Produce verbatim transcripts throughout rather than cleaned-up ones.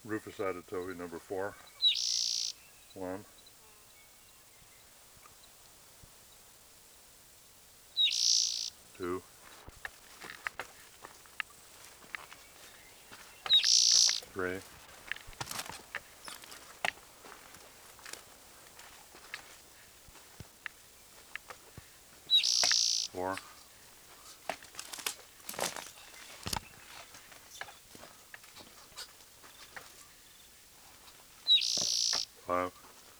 Rufus Aditobi, number four. One. Two. Three. Four. Five.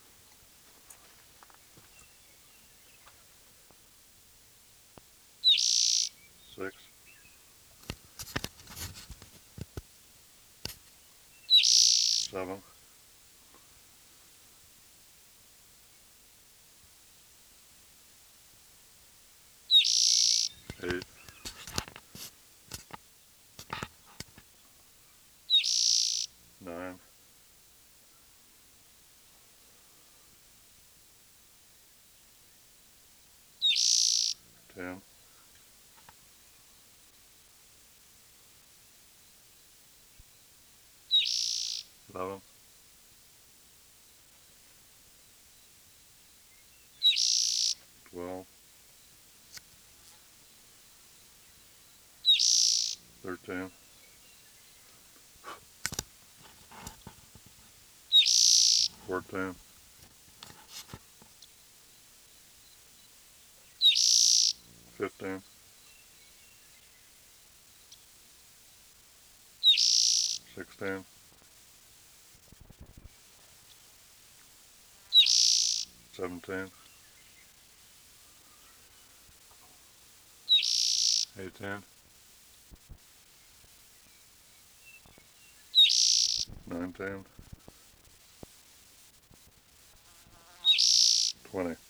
Six. Seven. Eight. Nine. Ten. Eleven. Twelve. Thirteen. Fourteen. Fifteen. Sixteen. Seventeen. Eighteen. Nineteen. Twenty.